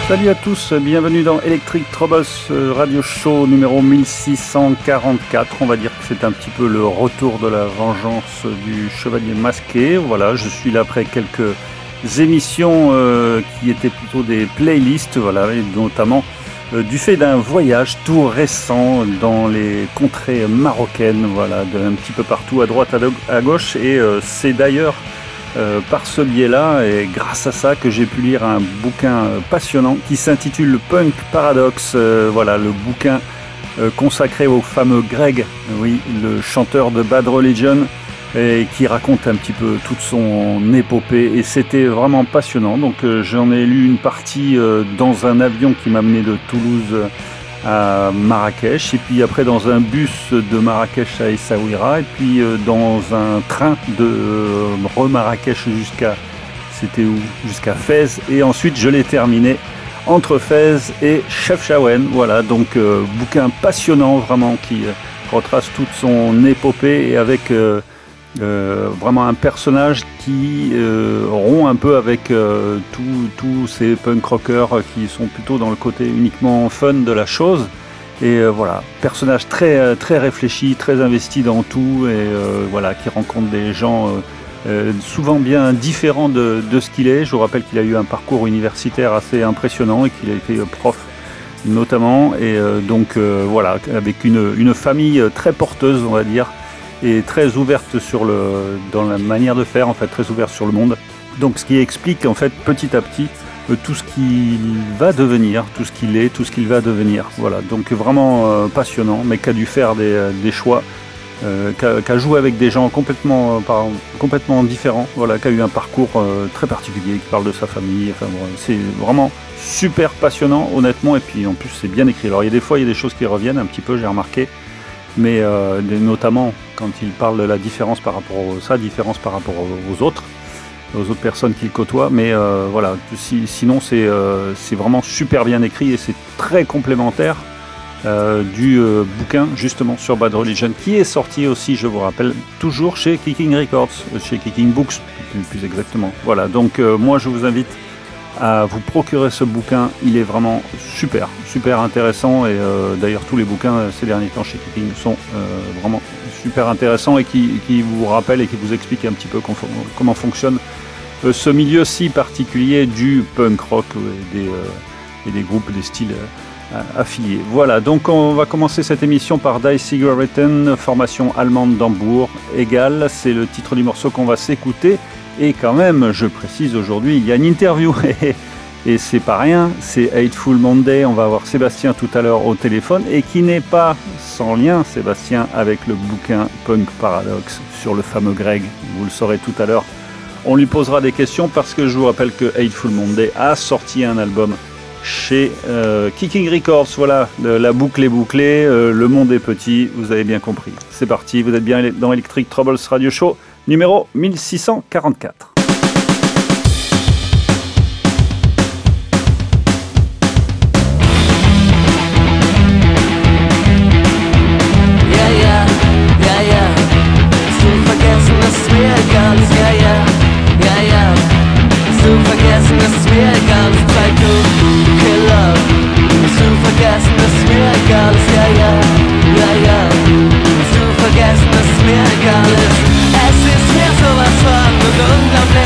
Salut à tous, bienvenue dans Electric Troubles Radio Show numéro 1644. On va dire que c'est un petit peu le retour de la vengeance du Chevalier Masqué. Voilà, je suis là après quelques émissions qui étaient plutôt des playlists, voilà, et notamment du fait d'un voyage tout récent dans les contrées marocaines, voilà, d'un petit peu partout, à droite, à gauche, et c'est d'ailleurs par ce biais-là et grâce à ça que j'ai pu lire un bouquin passionnant qui s'intitule Punk Paradox, voilà, le bouquin consacré au fameux Greg, oui, le chanteur de Bad Religion, et qui raconte un petit peu toute son épopée, et c'était vraiment passionnant. Donc j'en ai lu une partie dans un avion qui m'a mené de Toulouse à Marrakech, et puis après dans un bus de Marrakech à Essaouira, et puis dans un train de Marrakech jusqu'à Fès, et ensuite je l'ai terminé entre Fès et Chefchaouen. Voilà, donc bouquin passionnant vraiment qui retrace toute son épopée, et avec vraiment un personnage qui rompt un peu avec tous ces punk rockers qui sont plutôt dans le côté uniquement fun de la chose. Et voilà, personnage très, très réfléchi, très investi dans tout, et voilà, qui rencontre des gens souvent bien différents de ce qu'il est. Je vous rappelle qu'il a eu un parcours universitaire assez impressionnant et qu'il a été prof notamment, et donc voilà, avec une famille très porteuse, on va dire, et très ouverte dans la manière de faire, en fait, très ouverte sur le monde. Donc ce qui explique en fait petit à petit tout ce qu'il va devenir, tout ce qu'il est, tout ce qu'il va devenir. Voilà, donc vraiment passionnant, mais qui a dû faire des choix, qui a joué avec des gens complètement différents, voilà, qui a eu un parcours très particulier, qui parle de sa famille. Enfin, bon, c'est vraiment super passionnant, honnêtement, et puis en plus c'est bien écrit. Alors il y a des fois, il y a des choses qui reviennent un petit peu, j'ai remarqué, mais notamment quand il parle de la différence par rapport aux autres personnes qu'il côtoie, mais voilà, sinon c'est vraiment super bien écrit, et c'est très complémentaire du bouquin justement sur Bad Religion, qui est sorti aussi, je vous rappelle, toujours chez Kicking Records, chez Kicking Books plus exactement. Voilà, donc moi je vous invite à vous procurer ce bouquin, il est vraiment super intéressant, et d'ailleurs tous les bouquins ces derniers temps chez Kicking sont vraiment super intéressants, et qui vous rappellent et qui vous expliquent un petit peu comment fonctionne ce milieu si particulier du punk rock et des groupes, des styles affiliés. Voilà, donc on va commencer cette émission par Die Cigaretten, formation allemande d'Hambourg, Égal, c'est le titre du morceau qu'on va s'écouter. Et quand même, je précise, aujourd'hui, il y a une interview, et c'est pas rien, c'est Hateful Monday. On va avoir Sébastien tout à l'heure au téléphone, et qui n'est pas sans lien, Sébastien, avec le bouquin Punk Paradox sur le fameux Greg. Vous le saurez tout à l'heure. On lui posera des questions, parce que je vous rappelle que Hateful Monday a sorti un album chez Kicking Records. Voilà, la boucle est bouclée, le monde est petit, vous avez bien compris. C'est parti, vous êtes bien dans Electric Troubles Radio Show numéro 1644. Es ist mir sowas von und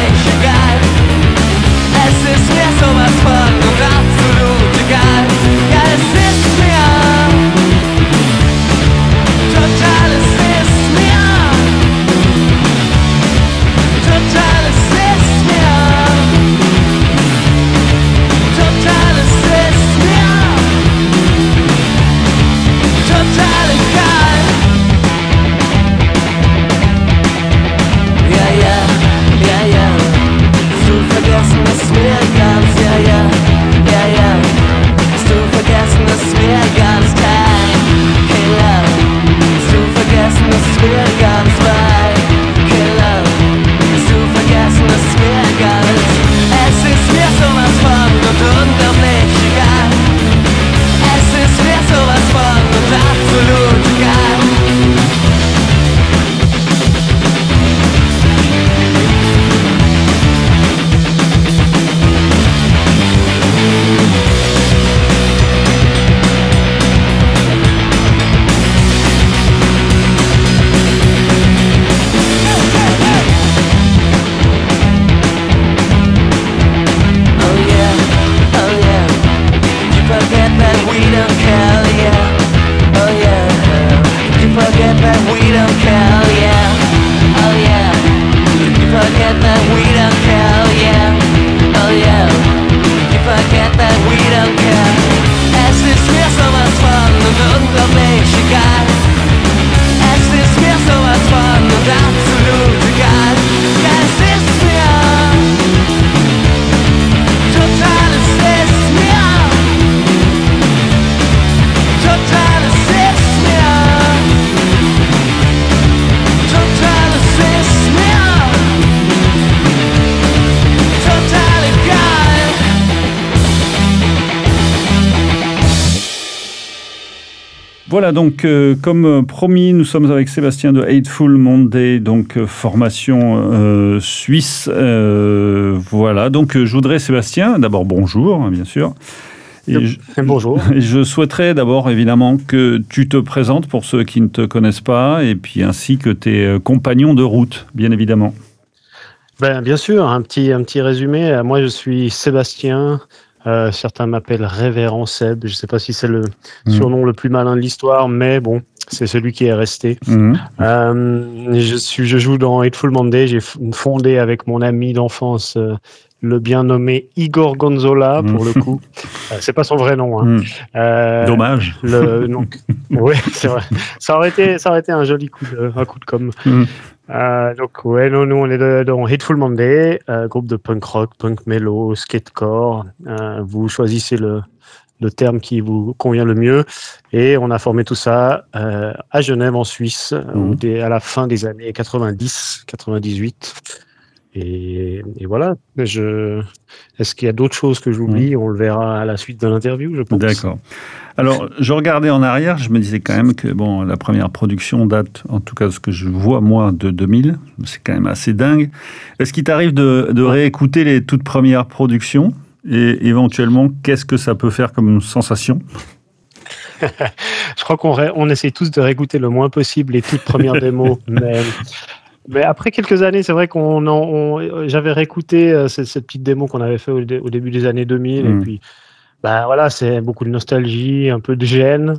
Voilà, donc comme promis, nous sommes avec Sébastien de Hateful Monday, donc formation suisse. Voilà, donc je voudrais, Sébastien, d'abord bonjour, bien sûr. Bonjour. Et je souhaiterais d'abord évidemment que tu te présentes pour ceux qui ne te connaissent pas, et puis ainsi que tes compagnons de route, bien évidemment. Bien sûr, un petit résumé. Moi, je suis Sébastien. Certains m'appellent Révérend Seb. Je ne sais pas si c'est le surnom le plus malin de l'histoire, mais bon, c'est celui qui est resté. Je joue dans Hateful Monday. J'ai fondé avec mon ami d'enfance le bien nommé Igor Gonzola, pour le coup. C'est pas son vrai nom. Hein. Dommage. Oui, c'est vrai. Ça aurait été un joli coup de com'. Donc ouais, nous on est dans Hateful Monday, groupe de punk rock, punk mellow, skatecore. Vous choisissez le terme qui vous convient le mieux. Et on a formé tout ça à Genève, en Suisse, à la fin des années 90, 98. Et voilà. Est-ce qu'il y a d'autres choses que j'oublie? On le verra à la suite de l'interview, je pense. D'accord. Alors, je regardais en arrière, je me disais quand même que la première production date, en tout cas ce que je vois moi, de 2000. C'est quand même assez dingue. Est-ce qu'il t'arrive de réécouter les toutes premières productions et éventuellement, qu'est-ce que ça peut faire comme sensation? Je crois qu'on essaie tous de réécouter le moins possible les toutes premières démos, mais après quelques années, c'est vrai j'avais réécouté cette petite démo qu'on avait fait au début des années 2000, et puis voilà, c'est beaucoup de nostalgie, un peu de gêne,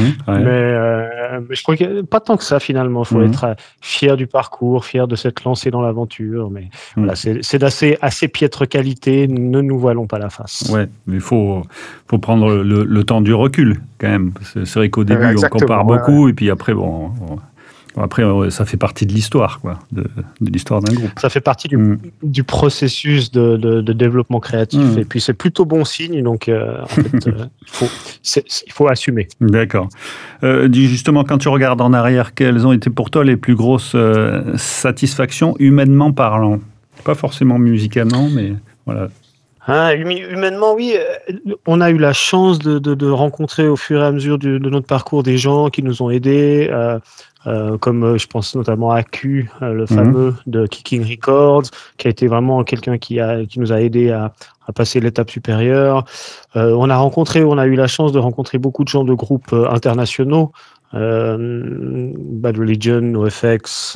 mais je crois que pas tant que ça finalement. Il faut être fier du parcours, fier de s'être lancé dans l'aventure, mais voilà, c'est d'assez piètre qualité, ne nous voilons pas la face. Ouais, mais il faut prendre le temps du recul quand même. C'est vrai qu'au début, on compare beaucoup, et puis après, après, ça fait partie de l'histoire, quoi, de l'histoire d'un groupe. Ça fait partie du processus de développement créatif, et puis c'est plutôt bon signe, donc en fait, il faut assumer. D'accord. Justement, quand tu regardes en arrière, quelles ont été pour toi les plus grosses satisfactions, humainement parlant? Pas forcément musicalement, mais voilà. Humainement, oui. On a eu la chance de rencontrer au fur et à mesure de notre parcours des gens qui nous ont aidés, comme je pense notamment à Q, le fameux de Kicking Records, qui a été vraiment quelqu'un qui nous a aidés à passer l'étape supérieure. On a eu la chance de rencontrer beaucoup de gens de groupes internationaux. Bad Religion, NoFX,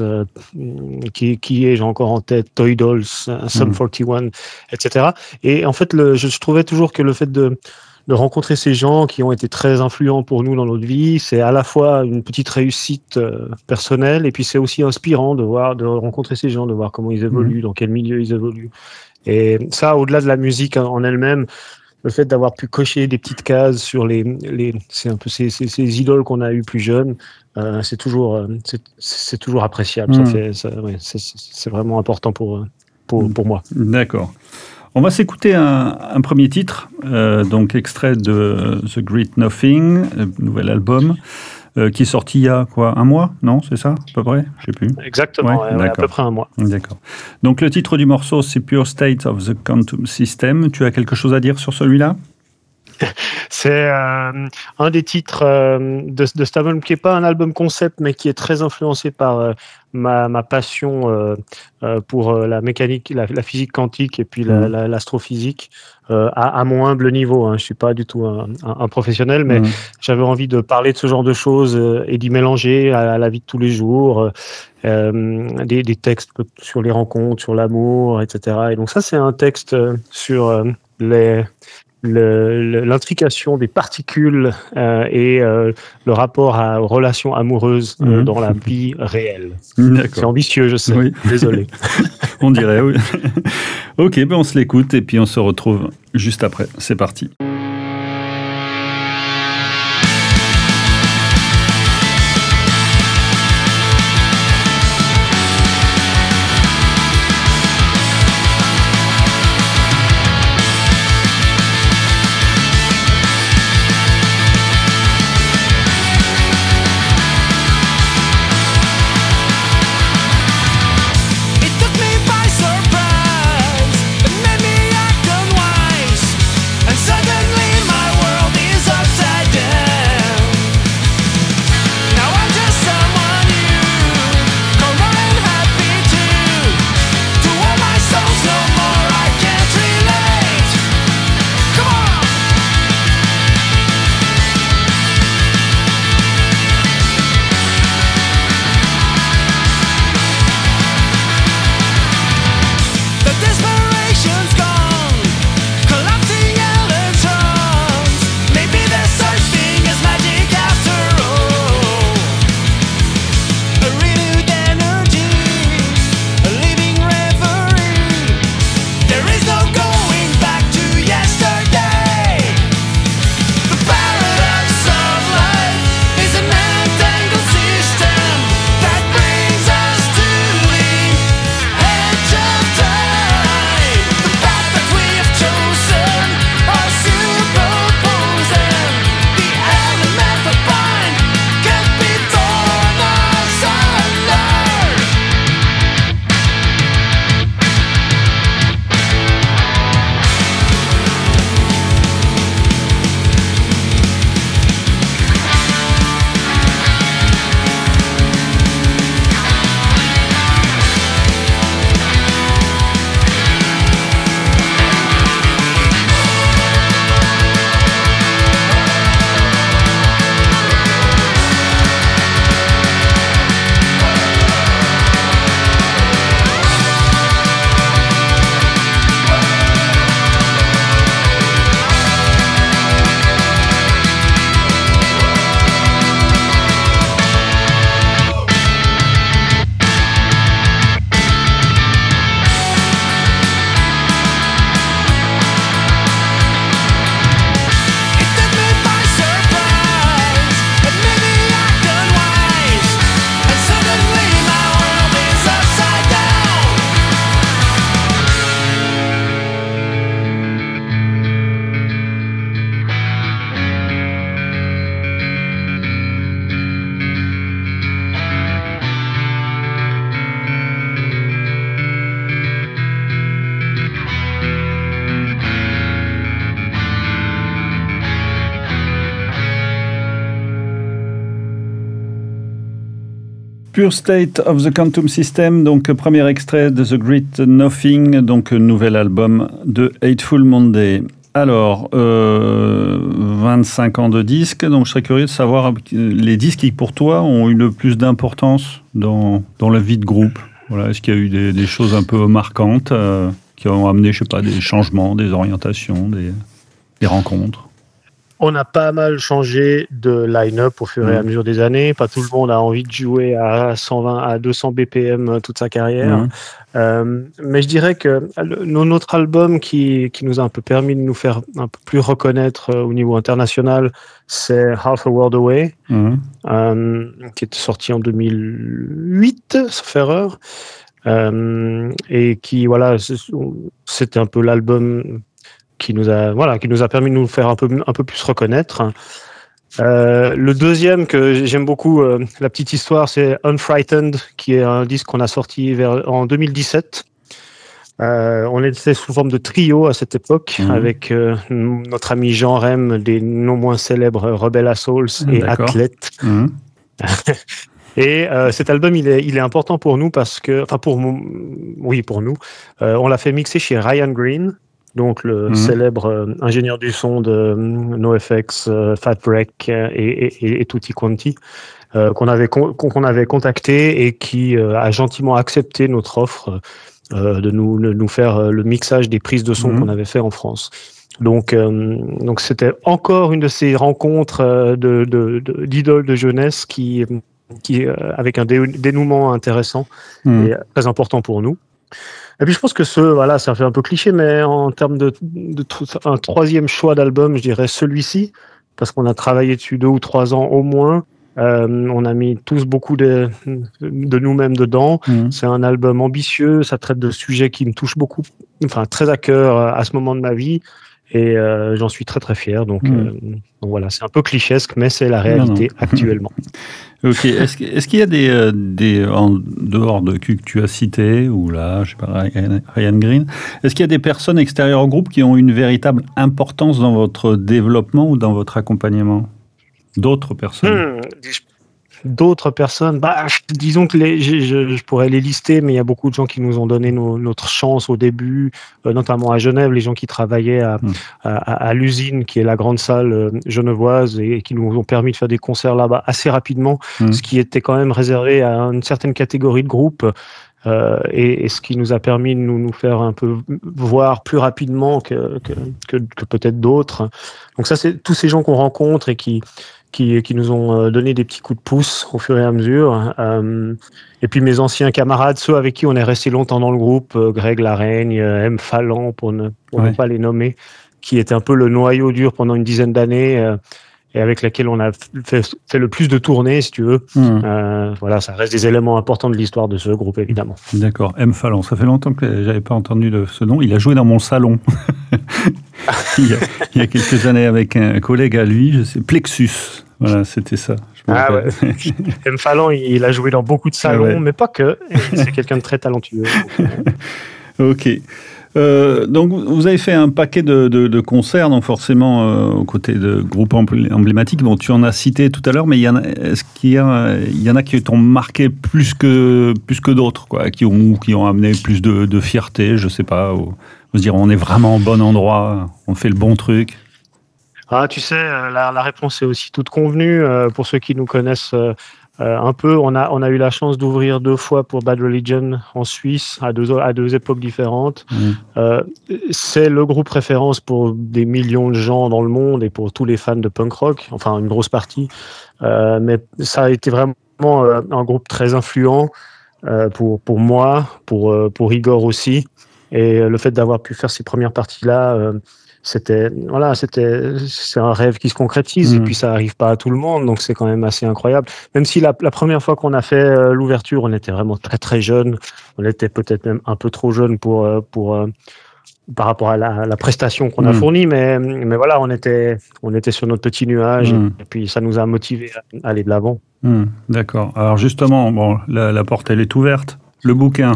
qui ai-je encore en tête, Toy Dolls, Sum 41, etc. Et en fait, je trouvais toujours que le fait de rencontrer ces gens qui ont été très influents pour nous dans notre vie, c'est à la fois une petite réussite personnelle, et puis c'est aussi inspirant de rencontrer ces gens, de voir comment ils évoluent, dans quel milieu ils évoluent. Et ça, au-delà de la musique en elle-même, le fait d'avoir pu cocher des petites cases sur c'est un peu ces idoles qu'on a eues plus jeunes, c'est toujours appréciable. C'est vraiment important pour moi. D'accord. On va s'écouter un premier titre, donc extrait de The Great Nothing, nouvel album, qui est sorti il y a un mois? Non, c'est ça, à peu près? Je sais plus. Exactement, à peu près un mois. D'accord. Donc le titre du morceau, c'est Pure State of the Quantum System. Tu as quelque chose à dire sur celui-là? C'est un des titres de cet album qui n'est pas un album concept, mais qui est très influencé par ma passion pour la mécanique, la physique quantique, et puis l'astrophysique à mon humble niveau. Je ne suis pas du tout un professionnel, mais j'avais envie de parler de ce genre de choses et d'y mélanger à la vie de tous les jours, des textes sur les rencontres, sur l'amour, etc. Et donc ça, c'est un texte sur l'intrication des particules et le rapport aux relations amoureuses dans la vie réelle. C'est ambitieux, je sais. Oui. Désolé. On dirait, oui. Ok, on se l'écoute et puis on se retrouve juste après. C'est parti. Suddenly Pure State of the Quantum System, donc premier extrait de The Great Nothing, donc nouvel album de Hateful Monday. Alors, 25 ans de disques, donc je serais curieux de savoir les disques qui, pour toi, ont eu le plus d'importance dans la vie de groupe. Voilà, est-ce qu'il y a eu des choses un peu marquantes qui ont amené, je sais pas, des changements, des orientations, des rencontres? On a pas mal changé de line-up au fur et à mesure des années. Pas tout le monde a envie de jouer à 120, à 200 BPM toute sa carrière. Mais je dirais que notre album qui nous a un peu permis de nous faire un peu plus reconnaître au niveau international, c'est Half a World Away, qui est sorti en 2008, sauf erreur. Et qui, voilà, c'était un peu l'album qui nous a permis de nous faire un peu plus reconnaître. Le deuxième que j'aime beaucoup, la petite histoire, c'est Unfrightened, qui est un disque qu'on a sorti en 2017. On était sous forme de trio à cette époque, avec notre ami Jean Rem, des non moins célèbres Rebel Assholes et Athlète. Et cet album, il est important pour nous parce que, enfin pour nous, on l'a fait mixer chez Ryan Green, donc le célèbre ingénieur du son de NoFX, Fat Wreck et Tutti Quanti, qu'on avait contacté et qui a gentiment accepté notre offre de nous faire le mixage des prises de son qu'on avait fait en France. Donc c'était encore une de ces rencontres d'idoles de jeunesse qui avec un dénouement intéressant et très important pour nous. Et puis je pense que ça fait un peu cliché, mais en termes de un troisième choix d'album, je dirais celui-ci, parce qu'on a travaillé dessus 2 ou 3 ans au moins. On a mis tous beaucoup de nous-mêmes dedans. C'est un album ambitieux, ça traite de sujets qui me touchent beaucoup, enfin très à cœur à ce moment de ma vie. Et j'en suis très très fier. Donc voilà, c'est un peu clichésque, mais c'est la réalité actuellement. Ok. Est-ce qu'il y a des en dehors de que tu as cité ou là, je sais pas, Ryan Green, est-ce qu'il y a des personnes extérieures au groupe qui ont une véritable importance dans votre développement ou dans votre accompagnement? D'autres personnes? D'autres personnes, disons que je pourrais les lister, mais il y a beaucoup de gens qui nous ont donné notre chance au début, notamment à Genève, les gens qui travaillaient à l'usine, qui est la grande salle genevoise, et qui nous ont permis de faire des concerts là-bas assez rapidement, ce qui était quand même réservé à une certaine catégorie de groupes. Et ce qui nous a permis de nous faire un peu voir plus rapidement que peut-être d'autres. Donc ça, c'est tous ces gens qu'on rencontre et qui nous ont donné des petits coups de pouce au fur et à mesure. Et puis mes anciens camarades, ceux avec qui on est resté longtemps dans le groupe, Greg Laraigne, M. Fallan, pour ne pas les nommer, qui était un peu le noyau dur pendant une dizaine d'années, et avec laquelle on a fait le plus de tournées, si tu veux. Voilà, ça reste des éléments importants de l'histoire de ce groupe, évidemment. D'accord. M. Fallan, ça fait longtemps que j'avais pas entendu ce nom. Il a joué dans mon salon il y a quelques années avec un collègue à lui, je sais, Plexus. Voilà, c'était ça. Ouais. M. Fallan, il a joué dans beaucoup de salons, mais pas que. C'est quelqu'un de très talentueux. Ok. Donc, vous avez fait un paquet de concerts, donc forcément aux côtés de groupes emblématiques. Bon, tu en as cité tout à l'heure, mais est-ce qu'il y en a qui t'ont marqué plus que d'autres, quoi, qui ont amené plus de fierté, je sais pas, ou se dire on est vraiment au bon endroit, on fait le bon truc? Tu sais, la réponse est aussi toute convenue. Pour ceux qui nous connaissent un peu, on a eu la chance d'ouvrir 2 fois pour Bad Religion en Suisse, à deux époques différentes. C'est le groupe référence pour des millions de gens dans le monde et pour tous les fans de punk rock, enfin une grosse partie. Mais ça a été vraiment un groupe très influent pour moi, pour Igor aussi. Et le fait d'avoir pu faire ces premières parties-là, c'est un rêve qui se concrétise, et puis ça arrive pas à tout le monde, donc c'est quand même assez incroyable. Même si la première fois qu'on a fait l'ouverture, on était vraiment très très jeunes, on était peut-être même un peu trop jeunes pour par rapport à la prestation qu'on a fournie, mais voilà, on était sur notre petit nuage, et puis ça nous a motivés à aller de l'avant. D'accord. Alors justement, bon, la porte elle est ouverte. Le bouquin.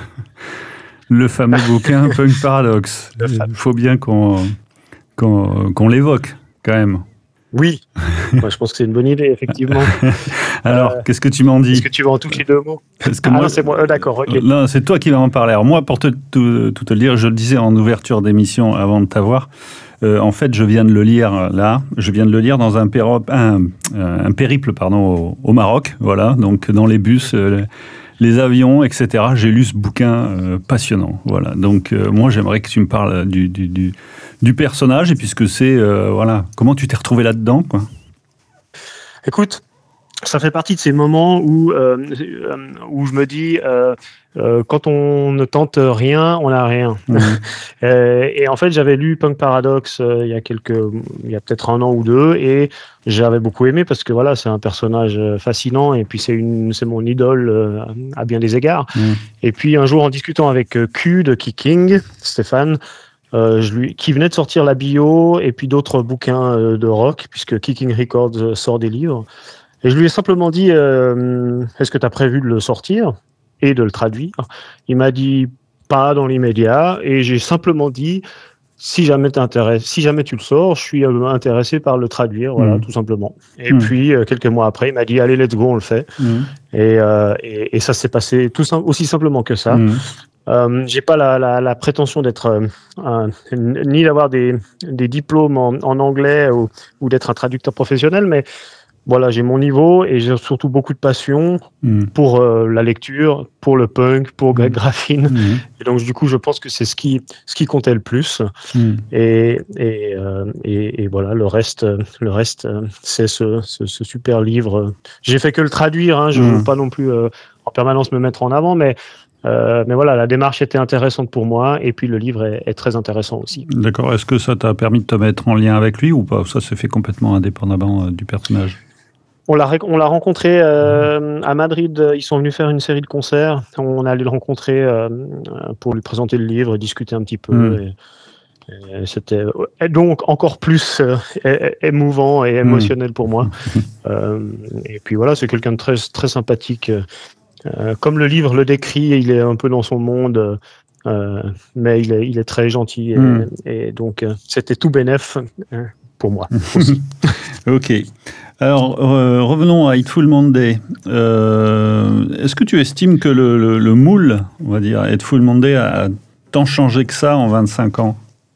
Le fameux bouquin Punk Paradox. Il faut bien qu'on l'évoque, quand même. Oui, moi, je pense que c'est une bonne idée, effectivement. Alors, qu'est-ce que tu m'en dis? Est-ce que tu veux en toucher 2 mots? Non, c'est moi. D'accord, ok. Non, c'est toi qui vas en parler. Alors moi, pour tout te le dire, je le disais en ouverture d'émission avant de t'avoir, en fait, je viens de le lire là. Je viens de le lire dans un périple au Maroc. Voilà, donc dans les bus, les avions, etc. J'ai lu ce bouquin passionnant. Voilà, donc moi, j'aimerais que tu me parles du personnage et puisque c'est comment tu t'es retrouvé là-dedans, quoi. Écoute, ça fait partie de ces moments où je me dis quand on ne tente rien, on n'a rien. Et en fait, j'avais lu Punk Paradox il y a peut-être 1 an ou 2, et j'avais beaucoup aimé parce que voilà, c'est un personnage fascinant et puis c'est mon idole à bien des égards. Et puis un jour, en discutant avec Q de Kicking, Stéphane, qui venait de sortir la bio et puis d'autres bouquins de rock, puisque Kicking Records sort des livres. Et je lui ai simplement dit est-ce que tu as prévu de le sortir et de le traduire? Il m'a dit pas dans l'immédiat, et j'ai simplement dit si jamais tu le sors, je suis intéressé par le traduire, voilà, tout simplement. Et puis quelques mois après, il m'a dit allez, let's go, on le fait. Et ça s'est passé aussi simplement que ça. J'ai pas la prétention d'être ni d'avoir des diplômes en anglais ou d'être un traducteur professionnel, mais voilà, j'ai mon niveau et j'ai surtout beaucoup de passion pour la lecture, pour le punk, pour Greg Graffin. Et donc, du coup, je pense que c'est ce qui comptait le plus. Et voilà, le reste, c'est ce super livre. J'ai fait que le traduire, hein, je ne veux pas non plus en permanence me mettre en avant, mais voilà, la démarche était intéressante pour moi, et puis le livre est très intéressant aussi. D'accord. Est-ce que ça t'a permis de te mettre en lien avec lui ou pas? Ça s'est fait complètement indépendamment du personnage? On l'a rencontré à Madrid. Ils sont venus faire une série de concerts. On allait le rencontrer pour lui présenter le livre, discuter un petit peu. Et c'était donc encore plus émouvant et émotionnel pour moi. Et puis voilà, c'est quelqu'un de très, très sympathique. Comme le livre le décrit, il est un peu dans son monde, mais il est très gentil. Et donc, c'était tout bénef pour moi aussi. Ok. Alors, revenons à Hateful Monday. Est-ce que tu estimes que le moule, on va dire, Hateful Monday a tant changé que ça en 25 ans?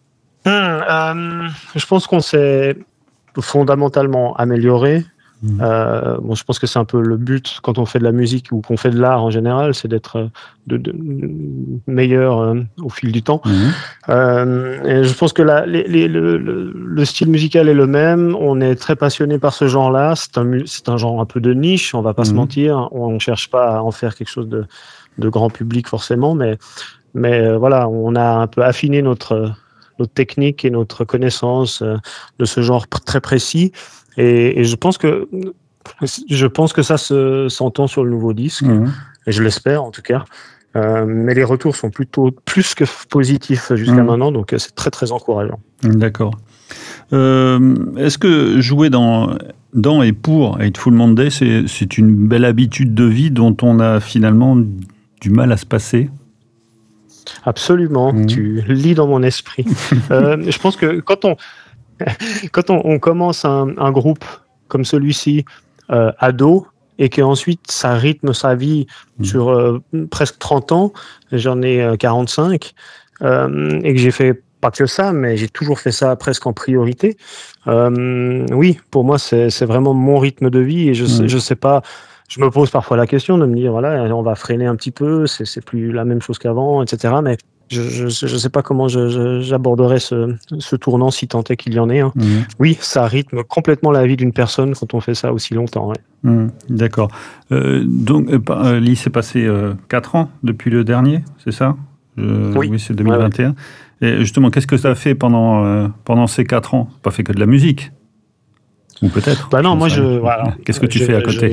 Je pense qu'on s'est fondamentalement amélioré. Je pense que c'est un peu le but quand on fait de la musique ou qu'on fait de l'art en général, c'est d'être meilleur au fil du temps. Et je pense que le style musical est le même. On est très passionné par ce genre-là. C'est un genre un peu de niche, on va pas se mentir. On ne cherche pas à en faire quelque chose de grand public forcément, mais voilà, on a un peu affiné notre technique et notre connaissance de ce genre très précis. Et je pense que ça s'entend sur le nouveau disque, et je l'espère en tout cas. Mais les retours sont plutôt plus que positifs jusqu'à maintenant, donc c'est très très encourageant. D'accord. Est-ce que jouer dans et pour Hateful Monday, c'est une belle habitude de vie dont on a finalement du mal à se passer? Absolument, tu lis dans mon esprit. Je pense que quand on commence un groupe comme celui-ci ado, et qu'ensuite ça rythme sa vie sur presque 30 ans, j'en ai 45, et que j'ai fait pas que ça, mais j'ai toujours fait ça presque en priorité. Oui, pour moi c'est vraiment mon rythme de vie, et je sais pas. Je me pose parfois la question de me dire voilà, on va freiner un petit peu, c'est plus la même chose qu'avant, etc. Mais je sais pas comment j'aborderais ce tournant, si tant est qu'il y en ait. Oui, ça rythme complètement la vie d'une personne quand on fait ça aussi longtemps. Ouais. D'accord. Donc, il s'est passé 4 ans depuis le dernier, c'est ça? Oui, c'est 2021. Ouais. Et justement, qu'est-ce que ça a fait pendant ces 4 ans? Pas fait que de la musique? Ou peut-être? Bah non, moi voilà. Qu'est-ce que tu fais à côté?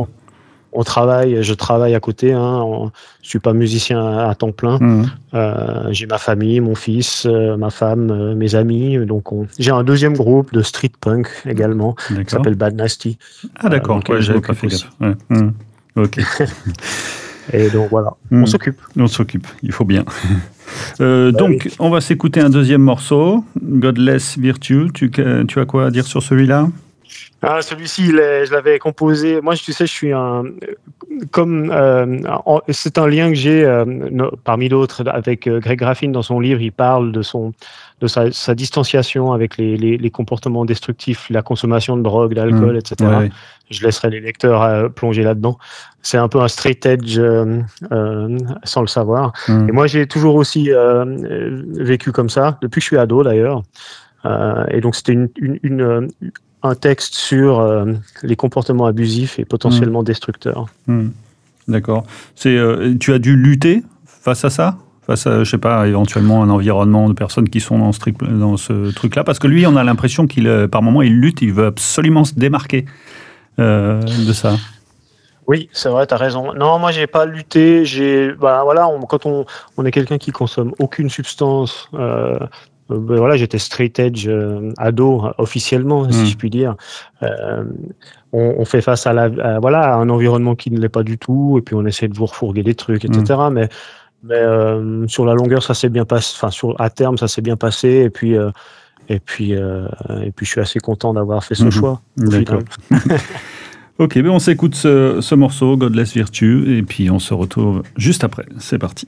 Je travaille à côté. Je suis pas musicien à temps plein. J'ai ma famille, mon fils, ma femme, mes amis. Donc j'ai un deuxième groupe de street punk également, qui s'appelle Bad Nasty. Ah d'accord. J'avais pas fait gaffe. Ouais. Ok. Et donc voilà, on s'occupe. On s'occupe. Il faut bien. Donc on va s'écouter un deuxième morceau, Godless Virtue. Tu as quoi à dire sur celui-là? Ah, celui-ci, je l'avais composé. Moi, tu sais, je suis c'est un lien que j'ai parmi d'autres avec Greg Graffin dans son livre. Il parle de sa distanciation avec les comportements destructifs, la consommation de drogue, d'alcool, etc. Ouais. Je laisserai les lecteurs plonger là-dedans. C'est un peu un straight edge sans le savoir. Et moi, j'ai toujours aussi vécu comme ça depuis que je suis ado d'ailleurs. Et donc, c'était un texte sur les comportements abusifs et potentiellement destructeurs. D'accord. Tu as dû lutter face à ça ? Face à, je sais pas, éventuellement un environnement de personnes qui sont dans ce truc-là ? Parce que lui, on a l'impression par moment, il lutte, il veut absolument se démarquer de ça. Oui, c'est vrai, tu as raison. Non, moi, j'ai pas lutté. Quand on est quelqu'un qui consomme aucune substance... j'étais straight edge ado officiellement, si je puis dire. On fait face à un environnement qui ne l'est pas du tout, et puis on essaie de vous refourguer des trucs, etc. Mais sur la longueur, ça s'est bien passé. Enfin, à terme, ça s'est bien passé, et puis je suis assez content d'avoir fait ce choix. D'accord. Ok, on s'écoute ce morceau, Godless Virtue, et puis on se retrouve juste après. C'est parti.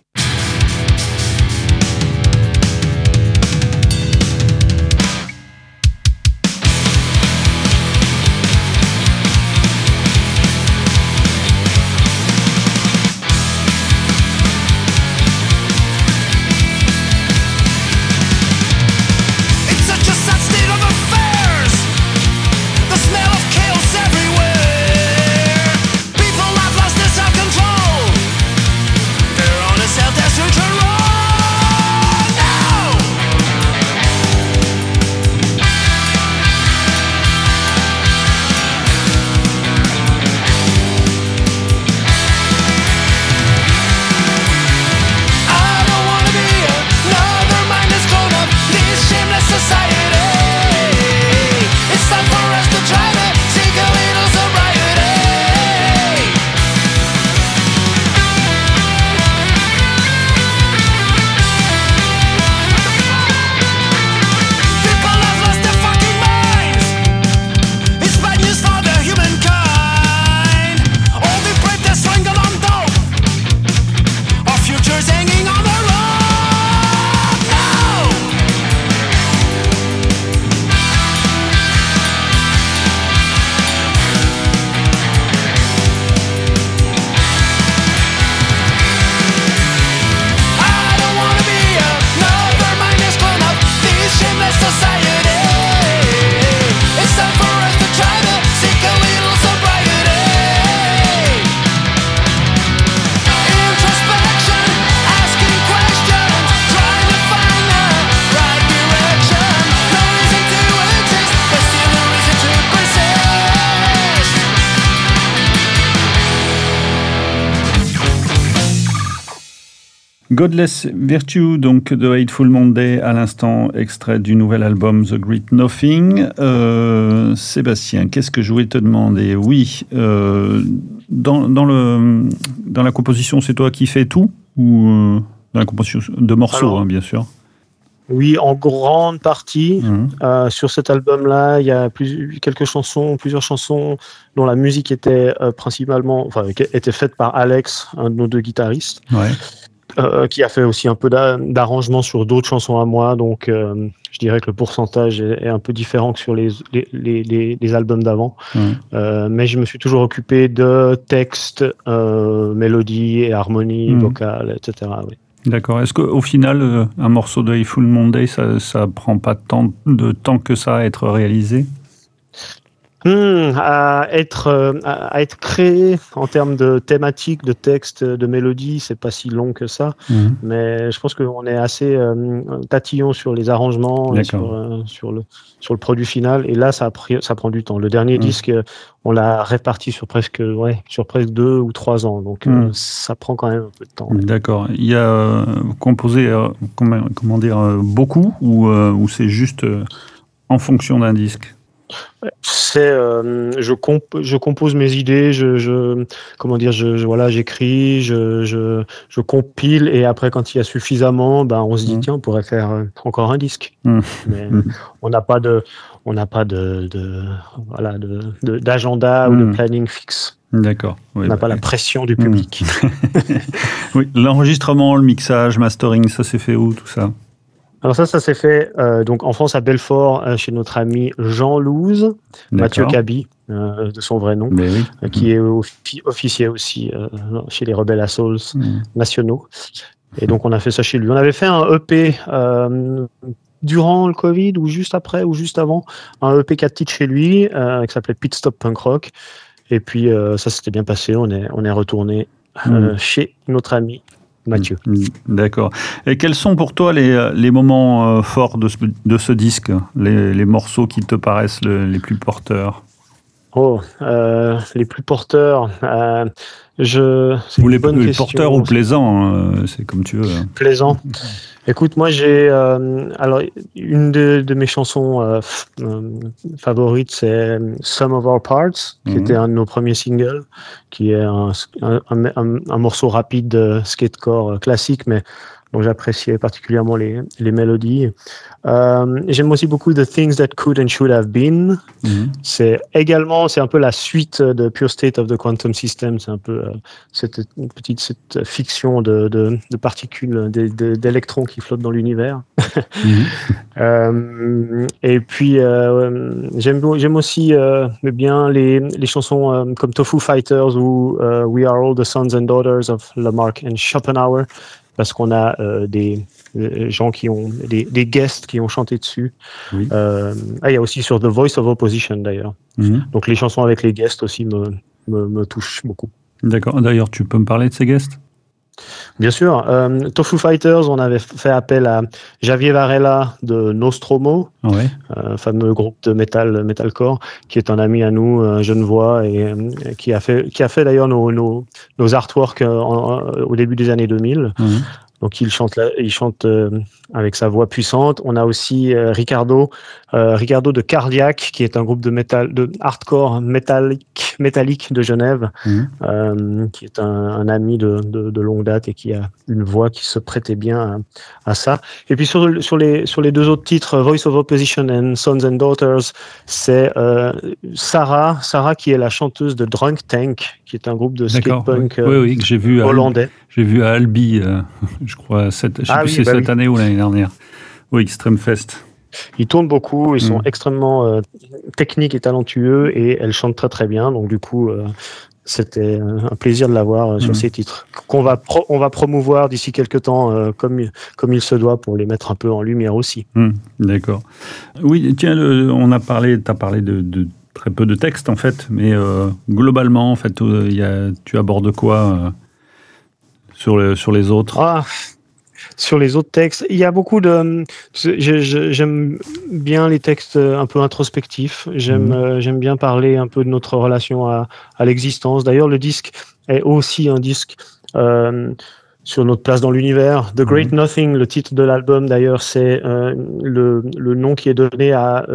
Godless Virtue, donc de Hateful Monday, à l'instant, extrait du nouvel album The Great Nothing. Sébastien, qu'est-ce que je voulais te demander ? Oui, dans la composition, c'est toi qui fais tout ? Ou dans la composition de morceaux, bien sûr ? Oui, en grande partie. Sur cet album-là, il y a plusieurs chansons dont la musique était était faite par Alex, un de nos deux guitaristes. Ouais. Qui a fait aussi un peu d'arrangement sur d'autres chansons à moi, donc je dirais que le pourcentage est un peu différent que sur les albums d'avant. Mais je me suis toujours occupé de textes, mélodies et harmonies vocales, etc. Oui. D'accord. Est-ce qu'au final, un morceau de Hateful Monday, ça prend pas tant de temps que ça à être réalisé ? À être créé en termes de thématique, de texte, de mélodie, c'est pas si long que ça. Mais je pense qu'on est assez tatillon sur les arrangements, et sur le produit final. Et là, ça prend du temps. Le dernier disque, on l'a réparti sur presque 2 ou 3 ans. Donc ça prend quand même un peu de temps. D'accord. Il y a composé, beaucoup, ou c'est juste en fonction d'un disque ? C'est, je compose mes idées, comment dire, voilà, j'écris, je compile, et après, quand il y a suffisamment, on se dit tiens, on pourrait faire encore un disque. Mais on n'a pas d'agenda ou de planning fixe. D'accord. Oui, on n'a pas la pression du public. Oui, l'enregistrement, le mixage, mastering, ça s'est fait où tout ça? Alors ça s'est fait donc en France à Belfort chez notre ami Jean Louze, Mathieu Cabi de son vrai nom, qui est officier aussi chez les Rebel Assholes nationaux. Et donc on a fait ça chez lui. On avait fait un EP durant le Covid ou juste après ou juste avant, un EP 4 titres chez lui qui s'appelait Pit Stop Punk Rock. Et puis ça s'était bien passé. On est retourné chez notre ami Mathieu. D'accord. Et quels sont pour toi les moments forts de ce disque, les morceaux qui te paraissent les plus porteurs? Les plus porteurs. Ou les porteurs ou plaisants, c'est comme tu veux. Plaisant. Écoute, moi j'ai alors une de mes chansons favorites, c'est Some of Our Parts, qui était un de nos premiers singles, qui est un morceau rapide de skatecore classique, mais dont j'appréciais particulièrement les mélodies. J'aime aussi beaucoup The Things That Could and Should Have Been. C'est un peu la suite de Pure State of the Quantum System. C'est un peu cette fiction de particules, d'électrons qui flottent dans l'univers. Et puis j'aime aussi bien les chansons comme Tofu Fighters ou We Are All the Sons and Daughters of Lamarck and Schopenhauer, parce qu'on a des gens qui ont des guests qui ont chanté dessus. Il y a aussi sur The Voice of Opposition d'ailleurs. Donc les chansons avec les guests aussi me touchent beaucoup. D'accord. D'ailleurs, tu peux me parler de ces guests? Bien sûr. Tofu Fighters, on avait fait appel à Javier Varela de Nostromo, fameux groupe de metalcore, qui est un ami à nous, genevois, et qui a fait d'ailleurs nos artworks au début des années 2000. Donc il chante avec sa voix puissante. On a aussi Ricardo de Cardiac, qui est un groupe de hardcore métallique de Genève, qui est un ami de longue date et qui a une voix qui se prêtait bien à ça. Et puis sur les deux autres titres, Voice of Opposition and Sons and Daughters, c'est Sarah qui est la chanteuse de Drunk Tank, qui est un groupe de skate-punk que j'ai vu hollandais. J'ai vu à Albi, je crois, cette année ou l'année dernière. Oui, Extreme Fest. Ils tournent beaucoup, ils sont extrêmement techniques et talentueux, et elle chante très très bien. Donc du coup, c'était un plaisir de la voir sur ces titres, on va promouvoir d'ici quelques temps comme il se doit, pour les mettre un peu en lumière aussi. D'accord. Oui, tiens, t'as parlé de très peu de textes en fait, mais globalement, en fait, tu abordes quoi sur les autres? Sur les autres textes, il y a beaucoup de... J'aime bien les textes un peu introspectifs. J'aime bien parler un peu de notre relation à l'existence. D'ailleurs, le disque est aussi un disque sur notre place dans l'univers. The Great Nothing, le titre de l'album, d'ailleurs, c'est le nom qui est donné à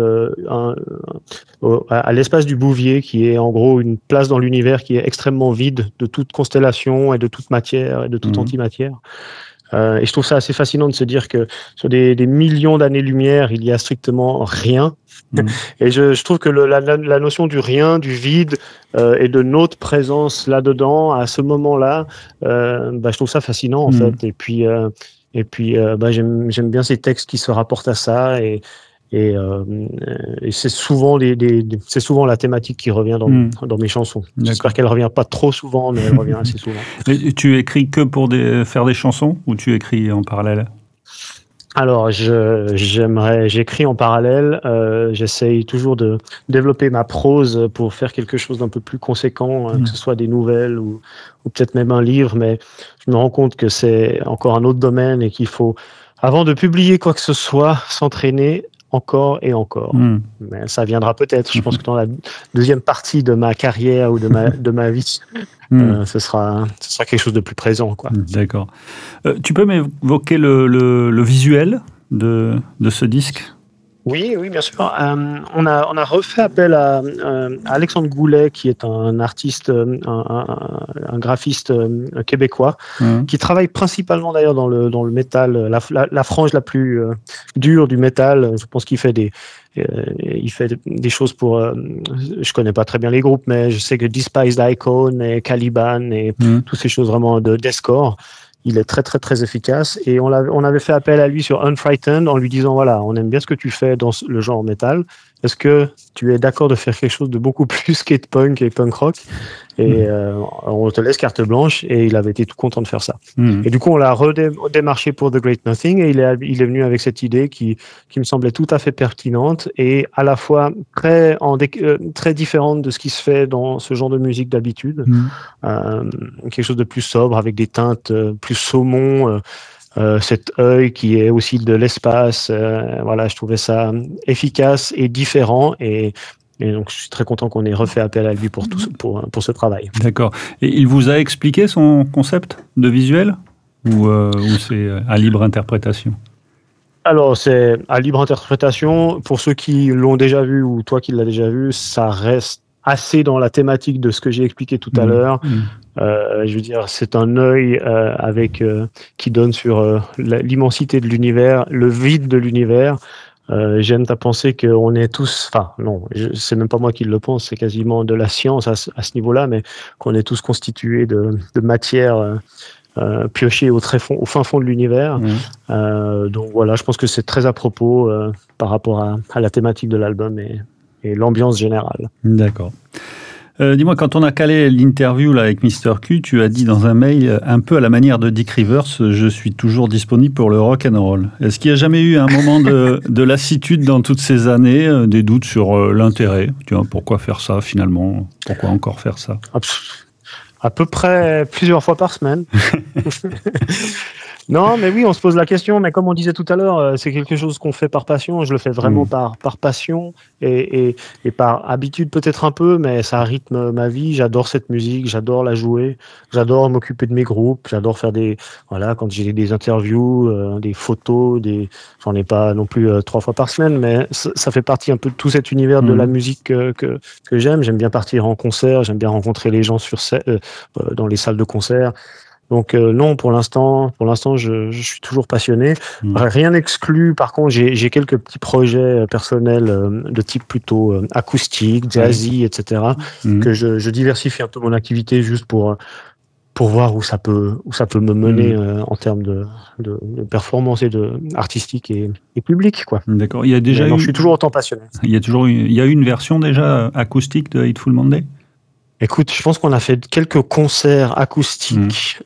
l'espace du Bouvier, qui est en gros une place dans l'univers qui est extrêmement vide de toute constellation et de toute matière et de toute antimatière. Et je trouve ça assez fascinant de se dire que sur des millions d'années-lumière, il y a strictement rien. Et je trouve que la notion du rien, du vide et de notre présence là-dedans, à ce moment-là, je trouve ça fascinant en fait. Et puis j'aime bien ces textes qui se rapportent à ça, et c'est souvent c'est souvent la thématique qui revient dans mes chansons. J'espère qu'elle revient pas trop souvent, mais elle revient assez souvent. Et tu écris que pour faire des chansons, ou tu écris en parallèle? Alors, j'écris en parallèle. J'essaye toujours de développer ma prose pour faire quelque chose d'un peu plus conséquent, que ce soit des nouvelles ou peut-être même un livre, mais je me rends compte que c'est encore un autre domaine, et qu'il faut, avant de publier quoi que ce soit, s'entraîner encore et encore. Mais ça viendra peut-être. Je pense que dans la deuxième partie de ma carrière ou de ma vie, ce sera quelque chose de plus présent, quoi. D'accord. Tu peux m'évoquer le visuel de ce disque? Oui, oui, bien sûr. On a refait appel à Alexandre Goulet, qui est un artiste, un graphiste québécois, qui travaille principalement d'ailleurs dans le métal, la frange la plus dure du métal. Je pense qu'il fait il fait des choses pour. Je connais pas très bien les groupes, mais je sais que Despised Icon et Caliban et toutes ces choses vraiment de deathcore. Il est très très très efficace et on avait fait appel à lui sur Unfrightened en lui disant voilà, on aime bien ce que tu fais dans le genre métal. Est-ce que tu es d'accord de faire quelque chose de beaucoup plus skate punk et punk rock? Et on te laisse carte blanche, et il avait été tout content de faire ça. Et du coup, on l'a redémarché pour The Great Nothing, et il est venu avec cette idée qui me semblait tout à fait pertinente et à la fois très différente de ce qui se fait dans ce genre de musique d'habitude. Quelque chose de plus sobre, avec des teintes plus saumon, cet œil qui est aussi de l'espace. Voilà, je trouvais ça efficace et différent, et donc, je suis très content qu'on ait refait appel à lui pour ce travail. D'accord. Et il vous a expliqué son concept de visuel ou c'est à libre interprétation? Alors, c'est à libre interprétation. Pour ceux qui l'ont déjà vu ou toi qui l'as déjà vu, ça reste assez dans la thématique de ce que j'ai expliqué tout à l'heure. Je veux dire, c'est un œil qui donne sur l'immensité de l'univers, le vide de l'univers. J'aime à penser qu'on est tous, enfin non, c'est même pas moi qui le pense, c'est quasiment de la science à ce niveau-là, mais qu'on est tous constitués de matière piochée au fin fond de l'univers. Donc voilà, je pense que c'est très à propos par rapport à la thématique de l'album et l'ambiance générale. D'accord. Dis-moi, quand on a calé l'interview là, avec Mr. Q, tu as dit dans un mail, un peu à la manière de Dick Rivers, je suis toujours disponible pour le rock and roll. Est-ce qu'il n'y a jamais eu un moment de lassitude dans toutes ces années, des doutes sur l'intérêt? Tu vois, pourquoi faire ça finalement? Pourquoi encore faire ça? À peu près plusieurs fois par semaine. Non, mais oui, on se pose la question, mais comme on disait tout à l'heure, c'est quelque chose qu'on fait par passion. Je le fais vraiment par passion et par habitude peut-être un peu, mais ça rythme ma vie. J'adore cette musique, j'adore la jouer, j'adore m'occuper de mes groupes, j'adore faire quand j'ai des interviews, des photos, j'en ai pas non plus 3 fois par semaine, mais ça fait partie un peu de tout cet univers de la musique que j'aime. J'aime bien partir en concert, j'aime bien rencontrer les gens dans les salles de concert. Donc non, pour l'instant, je suis toujours passionné. Rien n'exclut. Par contre, j'ai quelques petits projets personnels de type plutôt acoustique, jazzy, etc. Que je diversifie un peu mon activité juste pour voir où ça peut me mener en termes de performance et artistique et public, quoi. D'accord. Il y a déjà je suis toujours autant passionné. Il y a eu une version déjà acoustique de Hateful Monday? Écoute, je pense qu'on a fait quelques concerts acoustiques.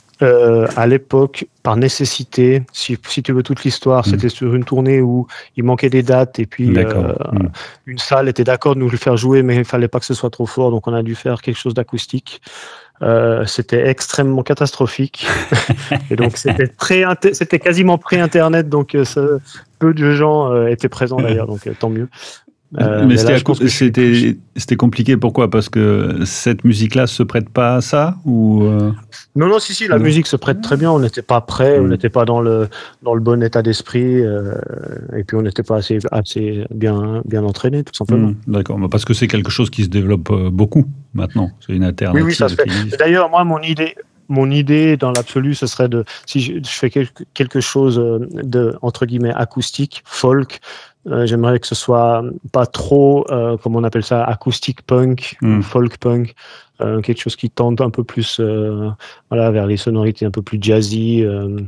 À l'époque, par nécessité, si tu veux toute l'histoire, c'était sur une tournée où il manquait des dates et puis une salle était d'accord de nous le faire jouer, mais il fallait pas que ce soit trop fort, donc on a dû faire quelque chose d'acoustique. C'était extrêmement catastrophique et donc c'était quasiment pré-internet, donc peu de gens étaient présents d'ailleurs, donc tant mieux. Mais c'était compliqué, pourquoi? Parce que cette musique-là se prête pas à ça ou Non, si, la musique se prête très bien. On n'était pas prêt, on n'était pas dans le bon état d'esprit, et puis on n'était pas assez bien entraîné, tout simplement. D'accord, parce que c'est quelque chose qui se développe beaucoup maintenant. C'est une alternative. Oui, ça se fait. D'ailleurs, moi, mon idée dans l'absolu, ce serait si je fais quelque chose de entre guillemets acoustique, folk. J'aimerais que ce soit pas trop, comme on appelle ça, acoustique punk, folk punk, quelque chose qui tende un peu plus, vers les sonorités un peu plus jazzy.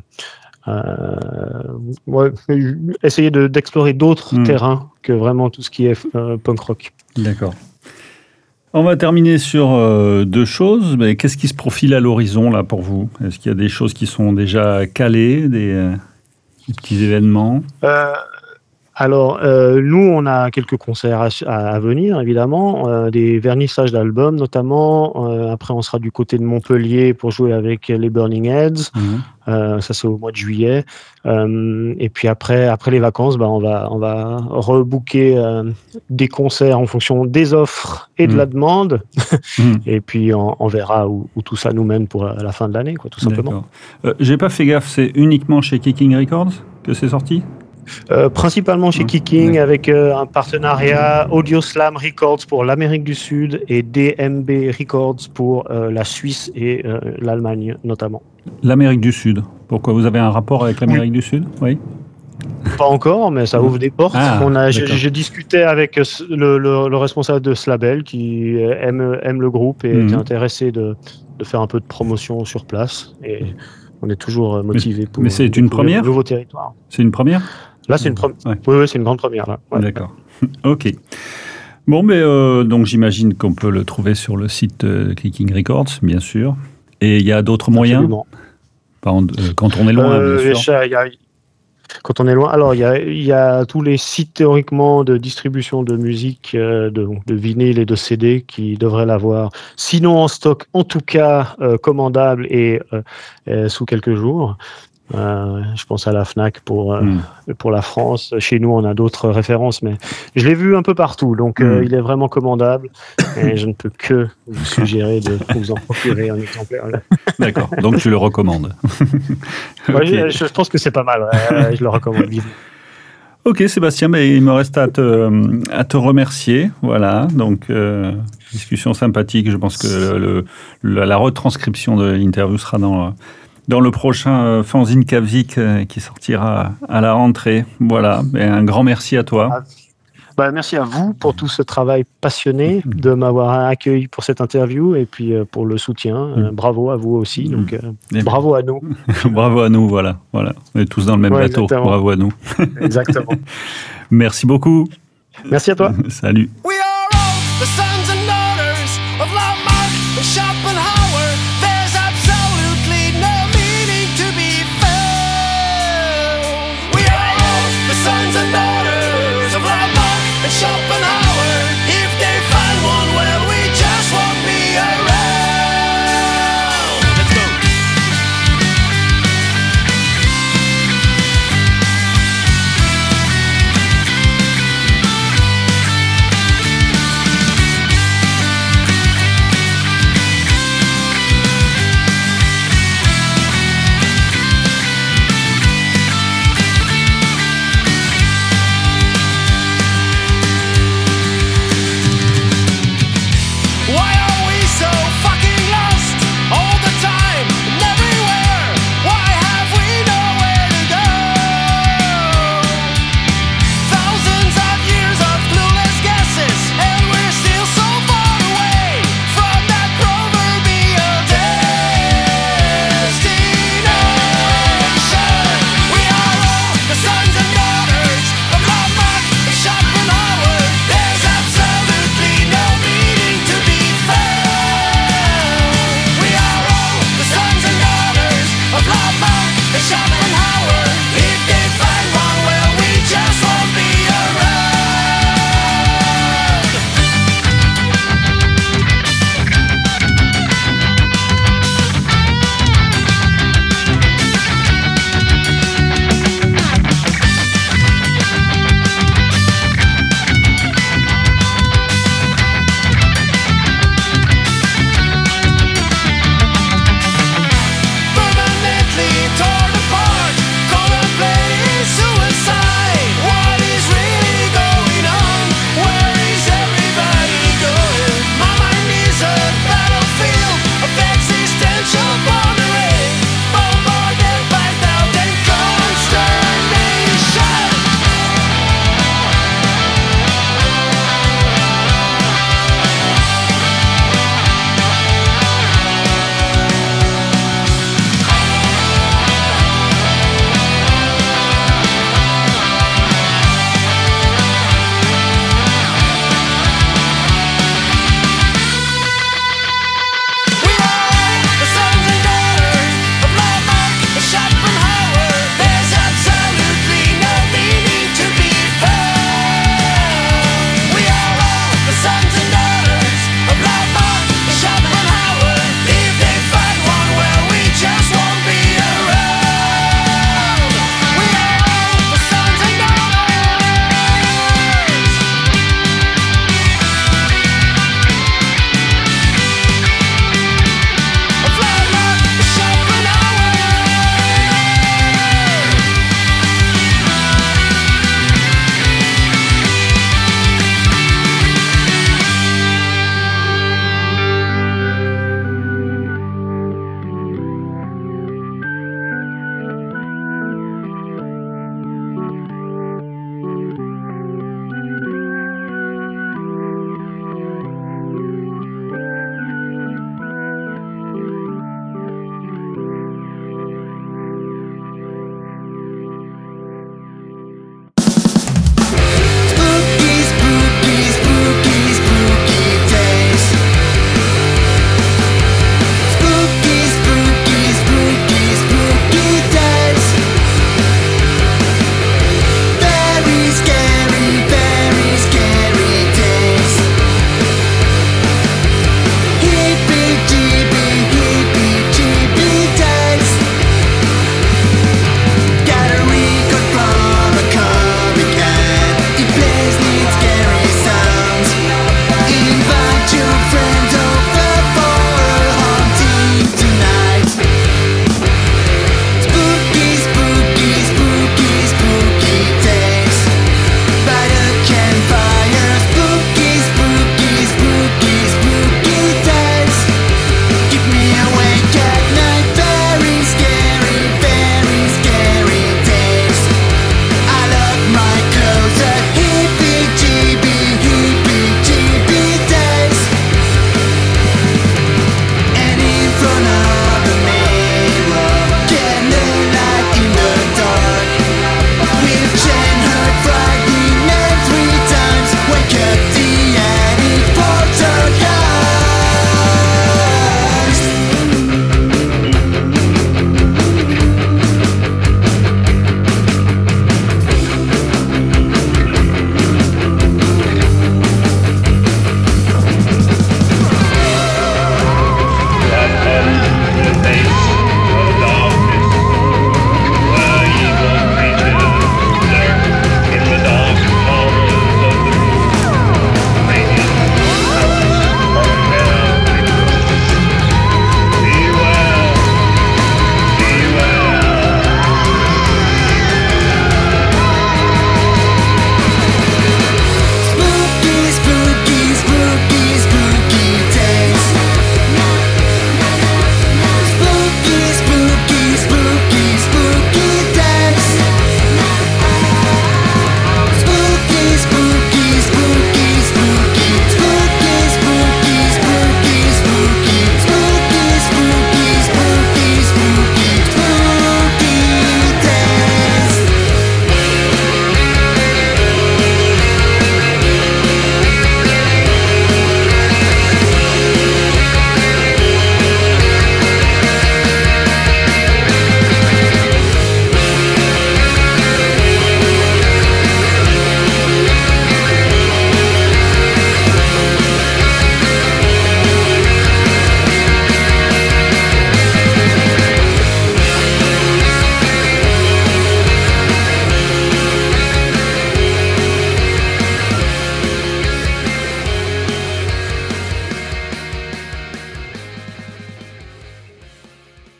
Essayer d'explorer d'autres terrains que vraiment tout ce qui est punk rock. D'accord. On va terminer sur 2 choses. Mais qu'est-ce qui se profile à l'horizon là pour vous? Est-ce qu'il y a des choses qui sont déjà calées, des petits événements? Alors, nous, on a quelques concerts à venir, évidemment, des vernissages d'albums notamment. Après, on sera du côté de Montpellier pour jouer avec les Burning Heads. Ça, c'est au mois de juillet. Et puis après les vacances, on va rebooker des concerts en fonction des offres et de la demande. Et puis, on verra où tout ça nous mène pour la fin de l'année, quoi, tout simplement. J'ai pas fait gaffe, c'est uniquement chez Kicking Records que c'est sorti? Principalement chez Kicking, avec un partenariat Audio Slam Records pour l'Amérique du Sud et DMB Records pour la Suisse et l'Allemagne notamment. L'Amérique du Sud. Pourquoi vous avez un rapport avec l'Amérique du Sud? Oui. Pas encore, mais ça ouvre des portes. J'ai discuté avec le responsable de ce label qui aime le groupe et était intéressé de faire un peu de promotion sur place. Et on est toujours motivé pour. Mais c'est une première? Nouveau territoire. C'est une première? Là, c'est une première. Ouais. Oui, c'est une grande première là. Ouais. D'accord. Ok. Bon, mais donc j'imagine qu'on peut le trouver sur le site Kicking Records, bien sûr. Et il y a d'autres moyens? Quand on est loin, bien sûr. Quand on est loin, alors il y a tous les sites théoriquement de distribution de musique, de vinyle et de CD qui devraient l'avoir. Sinon en stock, en tout cas commandable et sous quelques jours. Je pense à la Fnac pour la France. Chez nous, on a d'autres références, mais je l'ai vu un peu partout. Donc, il est vraiment commandable et je ne peux que vous suggérer de vous en procurer un exemplaire. D'accord. Donc, tu le recommandes. Okay. Je pense que c'est pas mal. Je le recommande vivement. Ok, Sébastien, mais il me reste à te remercier. Voilà, donc discussion sympathique. Je pense que la retranscription de l'interview sera dans le prochain fanzine Capzik qui sortira à la rentrée. Voilà, et un grand merci à toi. Merci à vous pour tout ce travail passionné, de m'avoir accueilli pour cette interview et puis pour le soutien. Bravo à vous aussi. Donc, bravo à nous. Bravo à nous, voilà. On est tous dans le même bateau. Exactement. Bravo à nous. Exactement. Merci beaucoup. Merci à toi. Salut. We are all the sons and daughters of Lamarck and Schopenhauer. There's absolutely no meaning to be found. We are all the sons and daughters of Lamarck and Schopenhauer. If they find one, well, we just won't be around. Let's go.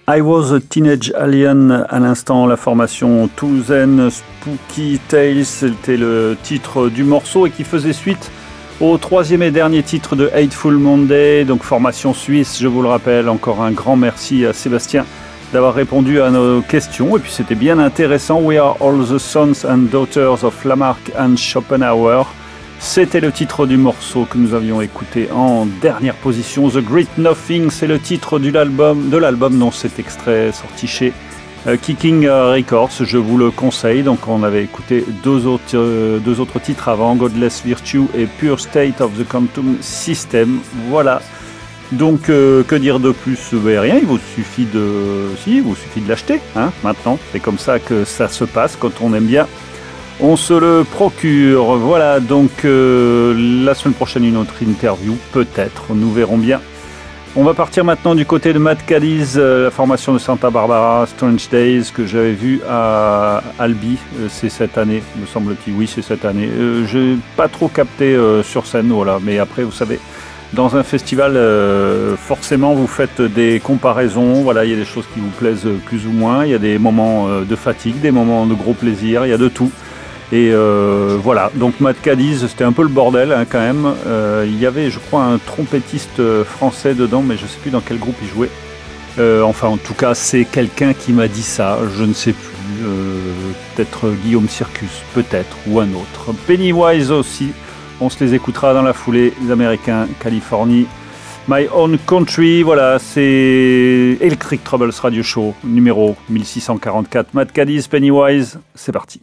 I Was a Teenage Alien, à l'instant, la formation Touzen Spooky Tales, c'était le titre du morceau et qui faisait suite au troisième et dernier titre de Hateful Monday, donc formation suisse, je vous le rappelle. Encore un grand merci à Sébastien d'avoir répondu à nos questions, et puis c'était bien intéressant. We are all the sons and daughters of Lamarck and Schopenhauer. C'était le titre du morceau que nous avions écouté en dernière position. The Great Nothing, c'est le titre de l'album dont cet extrait sorti chez Kicking Records. Je vous le conseille. Donc on avait écouté deux autres titres avant, Godless Virtue et Pure State of the Quantum System. Voilà. Donc que dire de plus? Rien, il vous suffit de l'acheter. Hein, maintenant, c'est comme ça que ça se passe quand on aime bien. On se le procure. Voilà, donc la semaine prochaine, une autre interview, peut-être, nous verrons bien. On va partir maintenant du côté de Matt Cadiz, la formation de Santa Barbara, Strange Days, que j'avais vu à Albi, c'est cette année, me semble-t-il. Oui, c'est cette année. Je n'ai pas trop capté sur scène, voilà, mais après, vous savez, dans un festival, forcément, vous faites des comparaisons. Voilà, il y a des choses qui vous plaisent plus ou moins, il y a des moments de fatigue, des moments de gros plaisir, il y a de tout. Et voilà, donc Matt Cadiz, c'était un peu le bordel hein, quand même. Il y avait, je crois, un trompettiste français dedans, mais je ne sais plus dans quel groupe il jouait. Enfin, en tout cas, c'est quelqu'un qui m'a dit ça, je ne sais plus. Peut-être Guillaume Circus, peut-être, ou un autre. Pennywise aussi, on se les écoutera dans la foulée. Les Américains, Californie. My Own Country, voilà, c'est Electric Troubles Radio Show, numéro 1644. Matt Cadiz, Pennywise, c'est parti.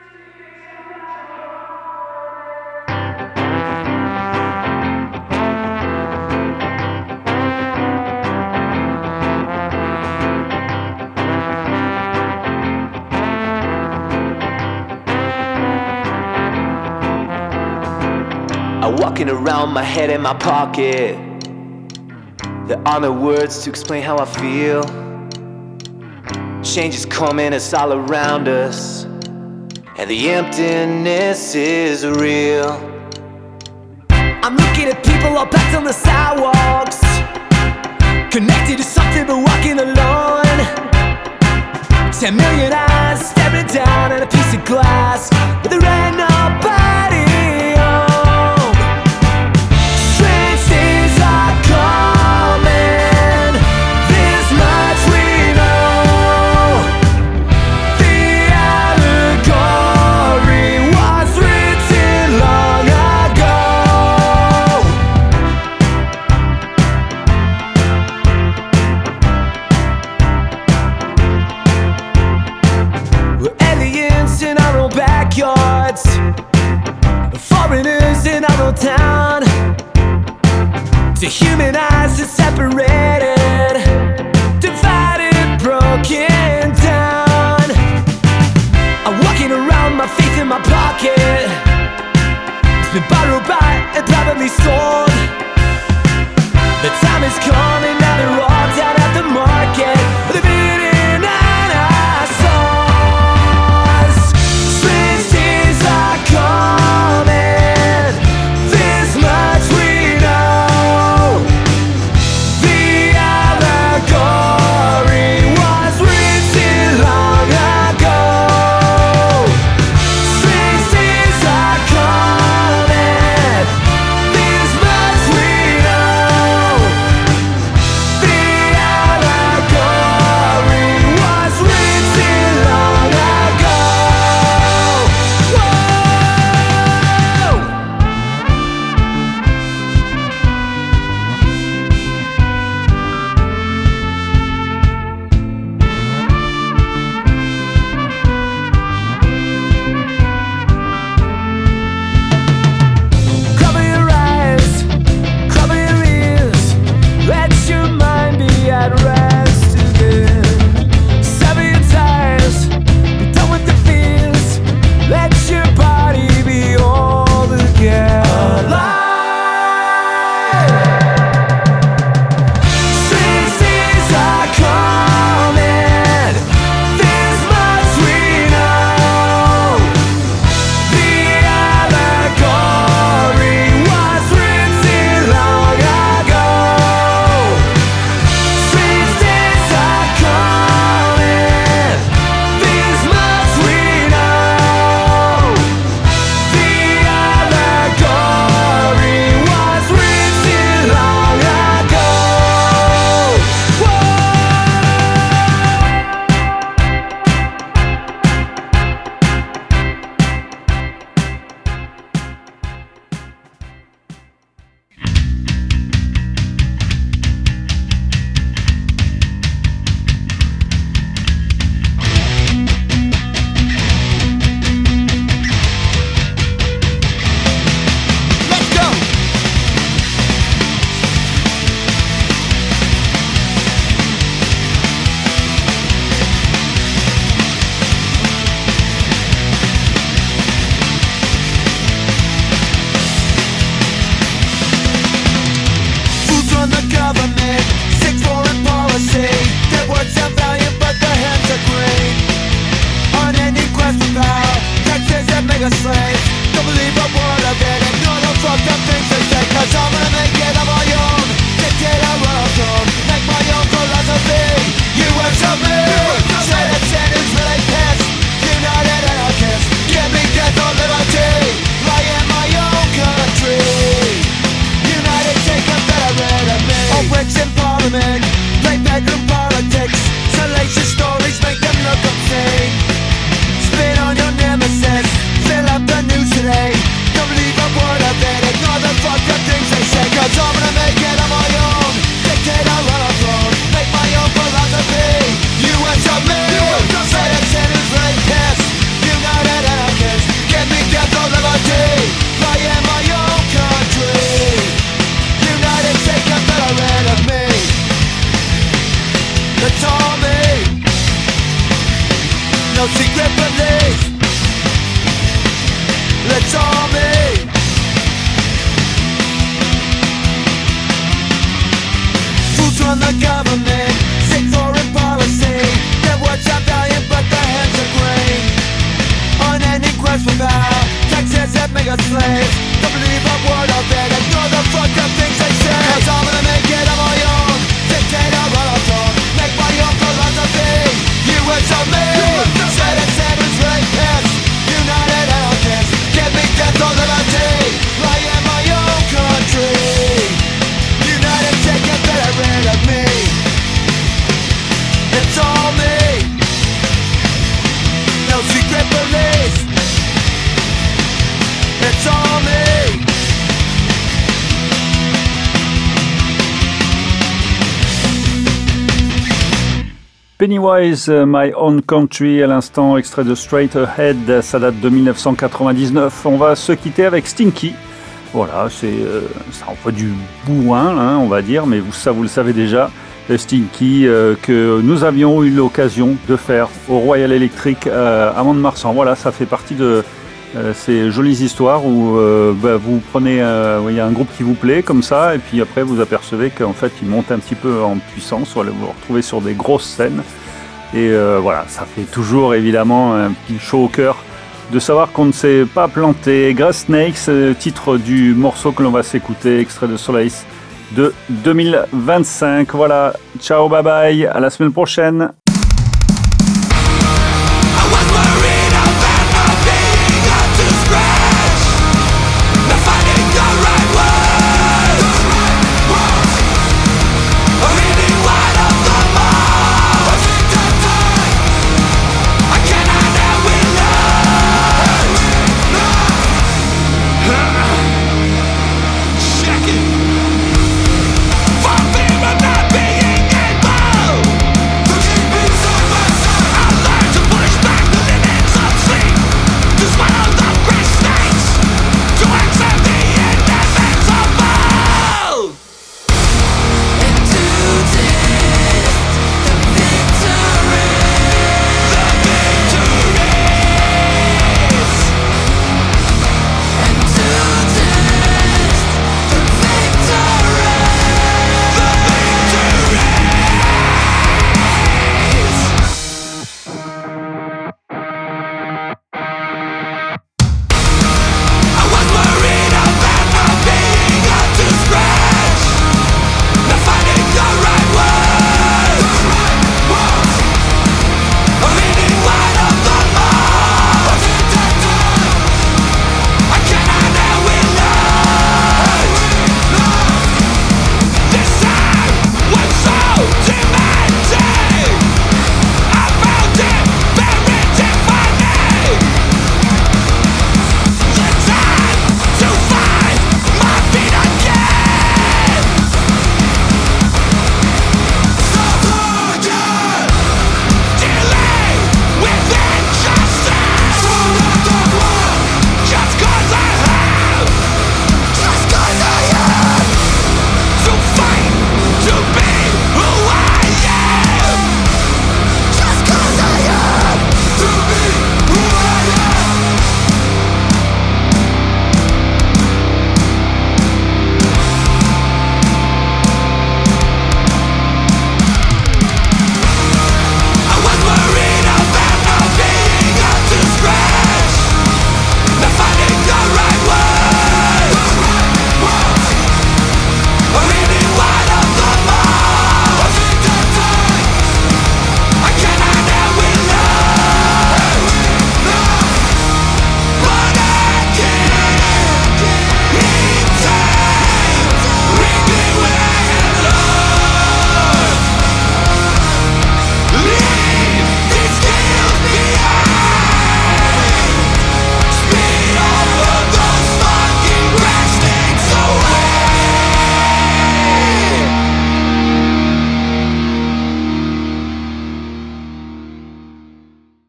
Walking around, my head in my pocket. There are no words to explain how I feel. Change is coming, it's all around us, and the emptiness is real. I'm looking at people all packed on the sidewalks, connected to something but walking alone. 10 million eyes staring down at a piece of glass, but there ain't nobody. Foreigners in our old town, to human eyes it's separated, divided, broken down. I'm walking around, my faith in my pocket. It's been borrowed by and probably sold. The time is coming, now they're all down at the market, living in our souls. Strange days are coming. This much we know. government, play bedroom politics, salacious stories make them look obscene. Spin on your nemesis, fill up the news today. Don't believe a word of it, ignore the fucked up things they say. Cause I'm gonna make it on my own, dictate how run a throne, make my own philosophy. US of me, citizens rapists, united anarchists, give me death or liberty. I am my own country, United States Confederate of me. It's all me, no secret police. It's all me. Fools run the government, sick foreign policy. Their words are valiant but their hands are green. Unending quest for power, taxes that make us slaves. Don't believe a word of it, ignore the fucked up things they say. Cause I'm gonna make it on my own, dictate how I talk, make my own philosophy. US of me, citizens rapists, united anarchists, give me death or liberty. I am my own country, United States Confederate of me. It's all me, no secret police. It's all me. Pennywise, My Own Country, à l'instant, extrait de Straight Ahead, ça date de 1999. On va se quitter avec Stinky. Voilà, ça envoie du bourrin, hein, on va dire, mais ça vous le savez déjà. Stinky, que nous avions eu l'occasion de faire au Royal Electric à Mont-de-Marsan. Voilà, ça fait partie de ces jolies histoires où vous prenez, il y a un groupe qui vous plaît comme ça, et puis après vous apercevez qu'en fait il monte un petit peu en puissance, vous vous retrouvez sur des grosses scènes, et voilà, ça fait toujours évidemment un petit chaud au cœur de savoir qu'on ne s'est pas planté. Grass Snakes, titre du morceau que l'on va s'écouter, extrait de Solace de 2025. Voilà, ciao, bye bye, à la semaine prochaine. Demon